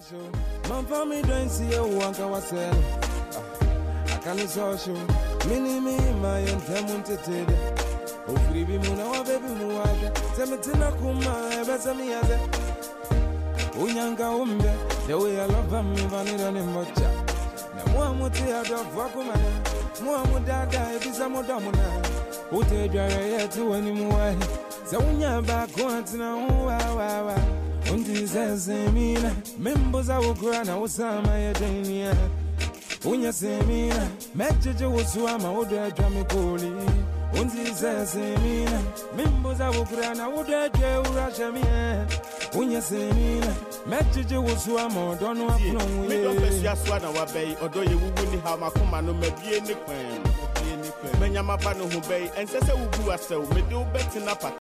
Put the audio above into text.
Man for me don't see you want to sell. I can't social. Mini me my intemunted. Oh free be muna wa baby muwaje. Semetina kuma ebesemi yaze. Unyanga umbe. The way I love me vanilla ni mocha. Na muamuti adofwa kumana. Muamudada ebisa modamuna. Ute jare yetu wani muwahe. Sa unyaba kuantina uwa. Unti semina, memboza ugrana usama ya denia. Unya semina, mejeje usuama ude jamikoli. Unti semina, memboza ugrana ude urashamia. Unya semina, mejeje usuama udono afuno uye. Mido pesia swana wabei, odoye wuguni hamakuma no medie ni kwen. Menyama banu hubei, ensese ugu aseu, medu beti na pata.